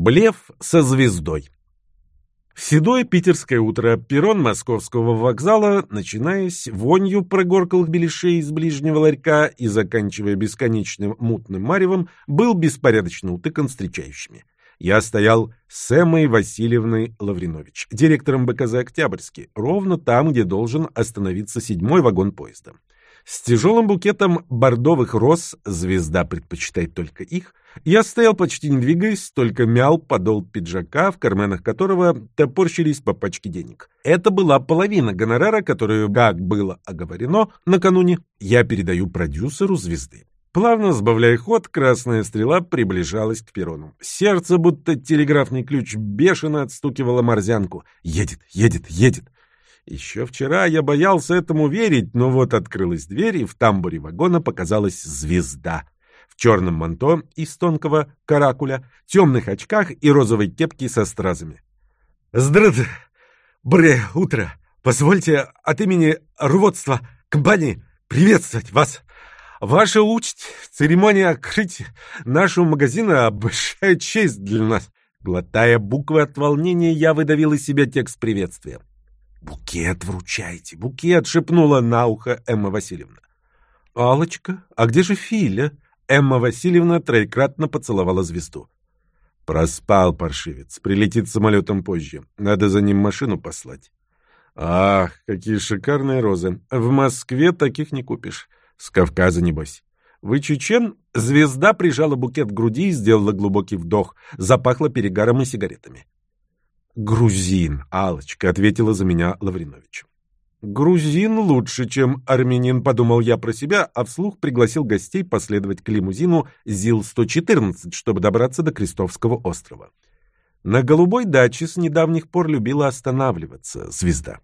Блеф со звездой. Седое питерское утро, перрон московского вокзала, начинаясь вонью прогорклых беляшей из ближнего ларька и заканчивая бесконечным мутным маревом, был беспорядочно утыкан встречающими. Я стоял с Эммой Васильевной Лавринович, директором БКЗ «Октябрьский», ровно там, где должен остановиться 7-й вагон поезда. С тяжелым букетом бордовых роз, звезда предпочитает только их, я стоял почти не двигаясь, только мял подол пиджака, в карманах которого топорщились по пачке денег. Это была половина гонорара, которую, как было оговорено накануне, я передаю продюсеру «Звезды». Плавно сбавляя ход, красная стрела приближалась к перрону. Сердце, будто телеграфный ключ, бешено отстукивало морзянку. Едет, едет, едет. Еще вчера я боялся этому верить, но вот открылась дверь, и в тамбуре вагона показалась звезда. В черном манто из тонкого каракуля, темных очках и розовой кепке со стразами. «Здравствуйте! Доброе утро! Позвольте от имени руководства компании приветствовать вас! Ваша участь, церемония открытия нашего магазина — большая честь для нас!» Глотая буквы от волнения, я выдавил из себя текст приветствия. «Букет вручайте, букет!» — шепнула на ухо Эмма Васильевна. «Аллочка, а где же Филя?» Эмма Васильевна троекратно поцеловала звезду. «Проспал паршивец, прилетит самолетом позже. Надо за ним машину послать». «Ах, какие шикарные розы! В Москве таких не купишь. С Кавказа, небось. Вы чечен?» Звезда прижала букет к груди и сделала глубокий вдох. Запахло перегаром и сигаретами. «Грузин, Аллочка», — ответила за меня Лавринович. «Грузин лучше, чем армянин», — подумал я про себя, а вслух пригласил гостей последовать к лимузину ЗИЛ-114, чтобы добраться до Крестовского острова. На голубой даче с недавних пор любила останавливаться звезда.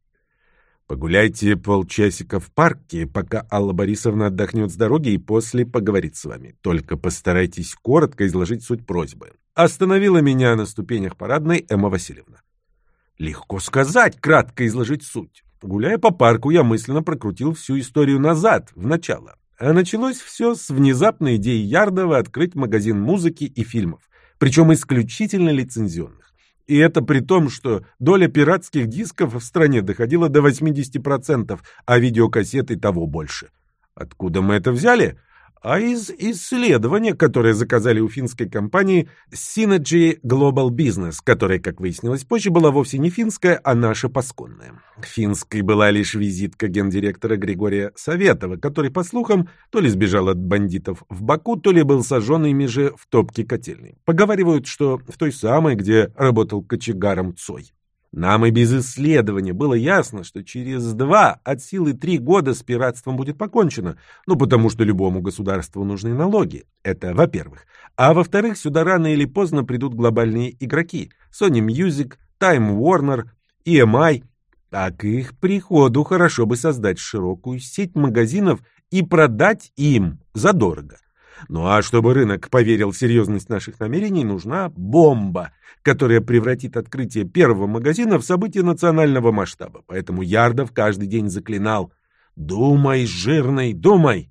«Погуляйте полчасика в парке, пока Алла Борисовна отдохнет с дороги и после поговорит с вами. Только постарайтесь коротко изложить суть просьбы». Остановила меня на ступенях парадной Эмма Васильевна. Легко сказать, кратко изложить суть. Гуляя по парку, я мысленно прокрутил всю историю назад, в начало. А началось все с внезапной идеи Ярдова открыть магазин музыки и фильмов, причем исключительно лицензионных. И это при том, что доля пиратских дисков в стране доходила до 80%, а видеокассеты того больше. Откуда мы это взяли? А из исследования, которое заказали у финской компании Synergy Global Business, которая, как выяснилось позже, была вовсе не финская, а наша пасконная. Финской была лишь визитка гендиректора Григория Советова, который, по слухам, то ли сбежал от бандитов в Баку, то ли был сожжен ими же в топке котельной. Поговаривают, что в той самой, где работал кочегаром Цой. Нам и без исследования было ясно, что через 2 от силы 3 года с пиратством будет покончено. Потому что любому государству нужны налоги. Это во-первых. А во-вторых, сюда рано или поздно придут глобальные игроки. Sony Music, Time Warner, EMI. А к их приходу хорошо бы создать широкую сеть магазинов и продать им задорого. А чтобы рынок поверил в серьезность наших намерений, нужна бомба, которая превратит открытие первого магазина в событие национального масштаба. Поэтому Ярдов каждый день заклинал: «Думай, жирный, думай!»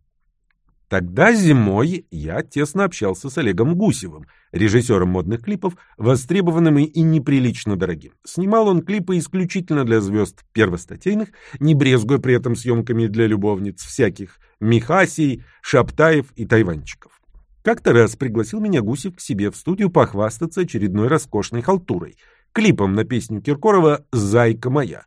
Тогда зимой я тесно общался с Олегом Гусевым, режиссером модных клипов, востребованным и неприлично дорогим. Снимал он клипы исключительно для звезд первостатейных, не брезгуя при этом съемками для любовниц всяких Михасий, Шаптаев и Тайванчиков. Как-то раз пригласил меня Гусев к себе в студию похвастаться очередной роскошной халтурой, клипом на песню Киркорова «Зайка моя».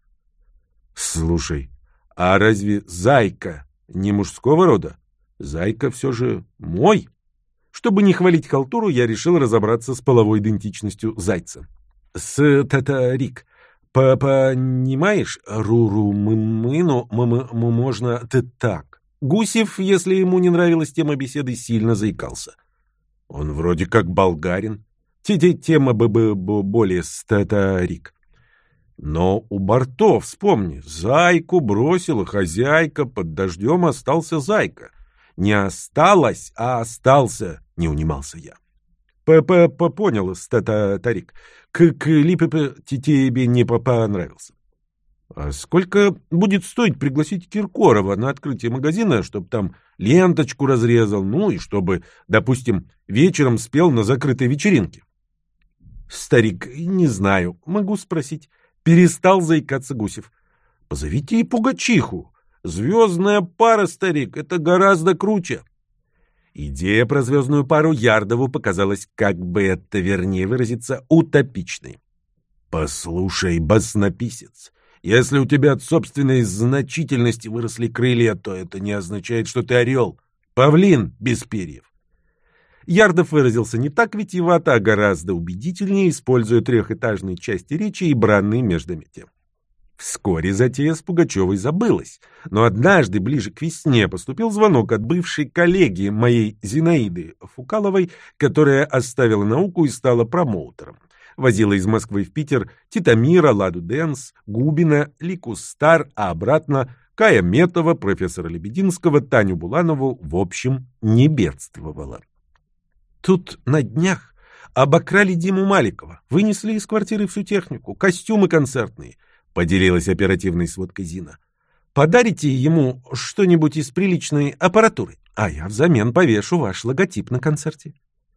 Слушай, а разве зайка не мужского рода? Зайка все же мой. Чтобы не хвалить халтуру, я решил разобраться с половой идентичностью зайца. Рик, понимаешь, можно так. Гусев, если ему не нравилась тема беседы, сильно заикался. Он вроде как болгарин. Тема более Рик. Но у бортов, вспомни, зайку бросила хозяйка, под дождем остался зайка. Не осталось, а остался, не унимался я. Понял, Тарик. Клип тебе не понравился. А сколько будет стоить пригласить Киркорова на открытие магазина, чтобы там ленточку разрезал, и чтобы, допустим, вечером спел на закрытой вечеринке? Старик, не знаю, могу спросить. Перестал заикаться Гусев. Позовите и Пугачиху. Звездная пара, старик, это гораздо круче. Идея про звездную пару Ярдову показалась, как бы это вернее выразиться, утопичной. Послушай, баснописец, если у тебя от собственной значительности выросли крылья, то это не означает, что ты орел. Павлин без перьев. Ярдов выразился не так витиевато, а гораздо убедительнее, используя трехэтажные части речи и бранные междометия. Вскоре затея с Пугачевой забылась, но однажды, ближе к весне, поступил звонок от бывшей коллеги моей Зинаиды Фукаловой, которая оставила науку и стала промоутером. Возила из Москвы в Питер Титамира, Ладу Дэнс, Губина, Лику Стар, а обратно Кая Метова, профессора Лебединского, Таню Буланову, в общем, не бедствовала. Тут на днях обокрали Диму Маликова, вынесли из квартиры всю технику, костюмы концертные. Поделилась оперативной сводкой Зина. Подарите ему что-нибудь из приличной аппаратуры, а я взамен повешу ваш логотип на концерте.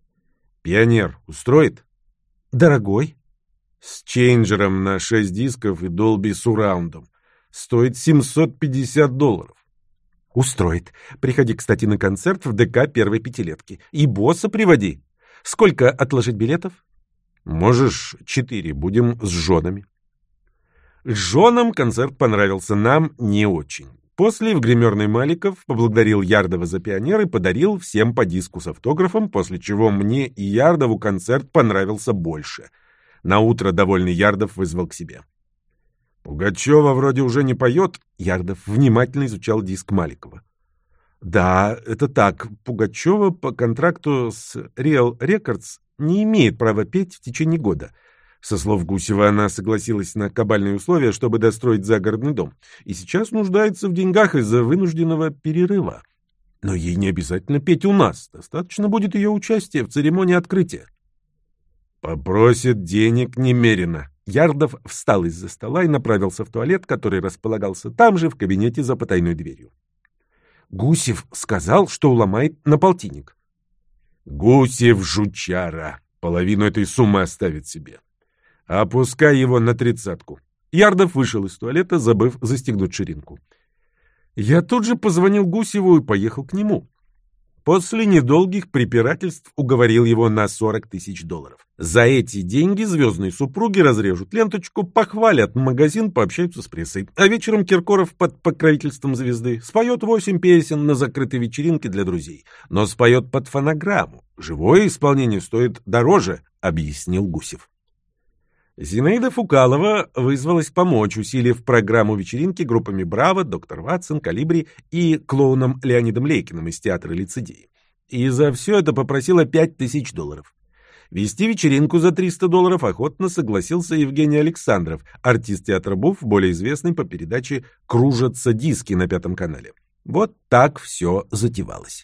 Пионер устроит? Дорогой. С чейнджером на 6 дисков и Dolby Surround'ом. Стоит $750. Устроит. Приходи, кстати, на концерт в ДК первой пятилетки. И босса приводи. Сколько отложить билетов? Можешь 4, будем с женами. С женам концерт понравился, нам не очень. После в гримерной Маликов поблагодарил Ярдова за пионер и подарил всем по диску с автографом, после чего мне и Ярдову концерт понравился больше. Наутро довольный Ярдов вызвал к себе. Пугачева вроде уже не поет. Ярдов внимательно изучал диск Маликова. Да, это так. Пугачева по контракту с Real Records не имеет права петь в течение года. Со слов Гусева, она согласилась на кабальные условия, чтобы достроить загородный дом, и сейчас нуждается в деньгах из-за вынужденного перерыва. Но ей не обязательно петь у нас, достаточно будет ее участия в церемонии открытия. Попросит денег немерено. Ярдов встал из-за стола и направился в туалет, который располагался там же, в кабинете за потайной дверью. Гусев сказал, что уломает на полтинник. Гусев жучара, половину этой суммы оставит себе. Опускай его на 30-ку. Ярдов вышел из туалета, забыв застегнуть ширинку. Я тут же позвонил Гусеву и поехал к нему. После недолгих препирательств уговорил его на $40 000. За эти деньги звездные супруги разрежут ленточку, похвалят магазин, пообщаются с прессой. А вечером Киркоров под покровительством звезды споет 8 песен на закрытой вечеринке для друзей. Но споет под фонограмму. Живое исполнение стоит дороже, объяснил Гусев. Зинаида Фукалова вызвалась помочь, усилив программу вечеринки группами «Браво», «Доктор Ватсон», «Калибри» и клоуном Леонидом Лейкиным из театра лицедеи. И за все это попросила $5000. Вести вечеринку за $300 охотно согласился Евгений Александров, артист театра БУФ, более известный по передаче «Кружатся диски» на 5 канале. Вот так все затевалось.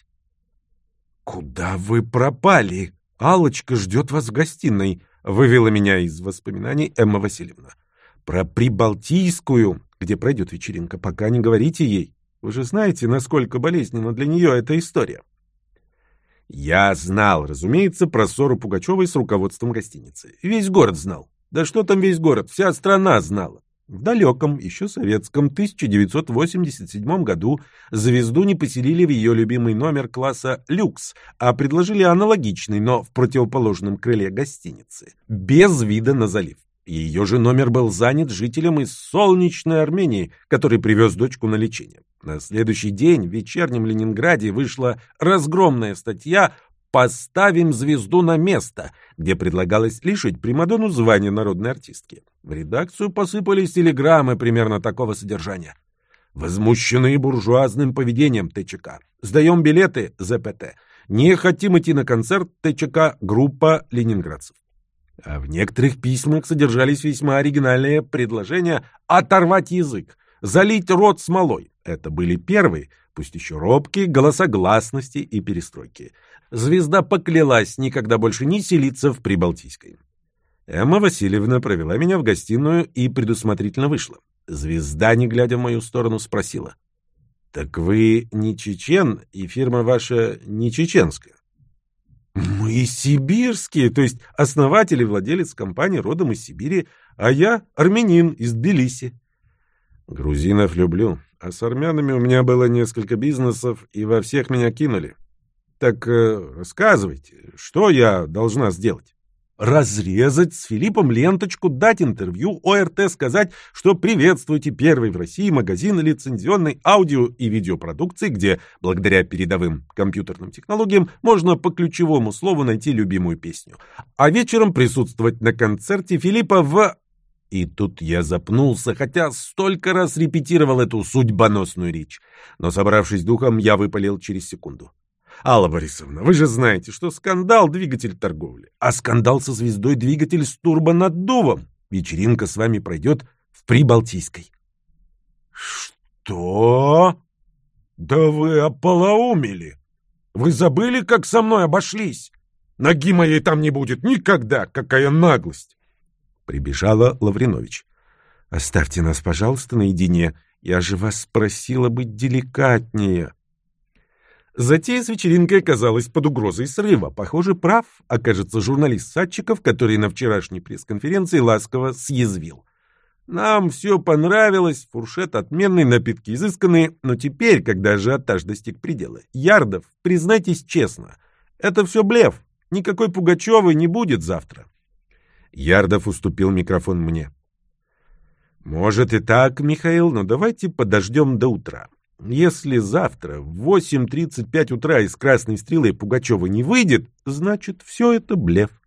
«Куда вы пропали? Аллочка ждет вас в гостиной», — вывела меня из воспоминаний Эмма Васильевна. «Про Прибалтийскую, где пройдет вечеринка, пока не говорите ей. Вы же знаете, насколько болезненна для нее эта история». Я знал, разумеется, про ссору Пугачевой с руководством гостиницы. Весь город знал. Да что там весь город, вся страна знала. В далеком, еще советском 1987 году звезду не поселили в ее любимый номер класса «Люкс», а предложили аналогичный, но в противоположном крыле гостиницы, без вида на залив. Ее же номер был занят жителем из солнечной Армении, который привез дочку на лечение. На следующий день в вечернем Ленинграде вышла разгромная статья «Поставим звезду на место», где предлагалось лишить примадонну звания народной артистки. В редакцию посыпались телеграммы примерно такого содержания. Возмущены буржуазным поведением ТЧК. Сдаем билеты ЗПТ. Не хотим идти на концерт ТЧК группа ленинградцев. А в некоторых письмах содержались весьма оригинальные предложения оторвать язык, залить рот смолой. Это были первые, пусть еще робкие, голоса гласности и перестройки. Звезда поклялась никогда больше не селиться в Прибалтийской. Эмма Васильевна провела меня в гостиную и предусмотрительно вышла. Звезда, не глядя в мою сторону, спросила: «Так вы не чечен, и фирма ваша не чеченская?» Мы сибирские, то есть основатель и владелец компании родом из Сибири, а я армянин из Тбилиси. Грузинов люблю, а с армянами у меня было несколько бизнесов, и во всех меня кинули. Так рассказывайте, что я должна сделать? Разрезать с Филиппом ленточку, дать интервью ОРТ, сказать, что приветствуйте первый в России магазин лицензионной аудио и видеопродукции, где благодаря передовым компьютерным технологиям можно по ключевому слову найти любимую песню. А вечером присутствовать на концерте Филиппа в... И тут я запнулся, хотя столько раз репетировал эту судьбоносную речь. Но, собравшись духом, я выпалил через секунду. Алла Борисовна, вы же знаете, что скандал — двигатель торговли, а скандал со звездой — двигатель с турбонаддувом. Вечеринка с вами пройдет в Прибалтийской. Что? Да вы ополоумели! Вы забыли, как со мной обошлись? Ноги моей там не будет никогда, какая наглость! Прибежала Лавринович. Оставьте нас, пожалуйста, наедине. Я же вас просила быть деликатнее. Затея с вечеринкой оказалась под угрозой срыва. Похоже, прав окажется журналист Садчиков, который на вчерашней пресс-конференции ласково съязвил. Нам все понравилось, фуршет отменный, напитки изысканные, но теперь, когда ажиотаж достиг предела, Ярдов, признайтесь честно, это все блеф, никакой Пугачевой не будет завтра. Ярдов уступил микрофон мне. Может и так, Михаил, но давайте подождем до утра. Если завтра в 8:35 утра из «Красной стрелы» Пугачева не выйдет, значит, все это блеф.